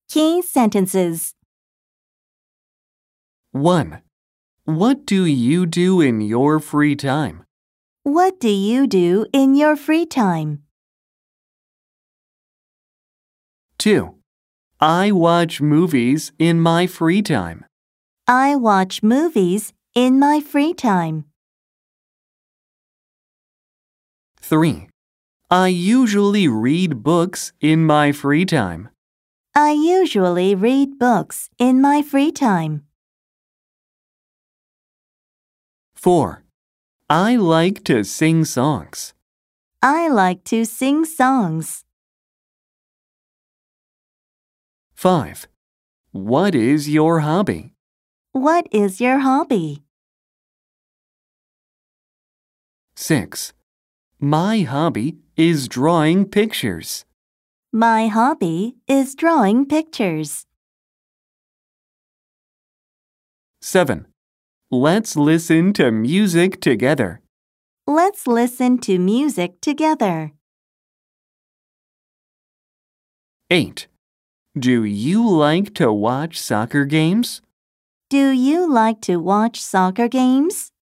Key sentences. 1. What do you do in your free time? What do you do in your free time? 2. I watch movies in my free time. I watch movies in my free time. 3. I usually read books in my free time. I usually read books in my free time. 4. I like to sing songs. I like to sing songs. 5. What is your hobby? What is your hobby? 6. My hobby is drawing pictures. My hobby is drawing pictures. 7. Let's listen to music together. Let's listen to music together. 8. Do you like to watch soccer games? Do you like to watch soccer games?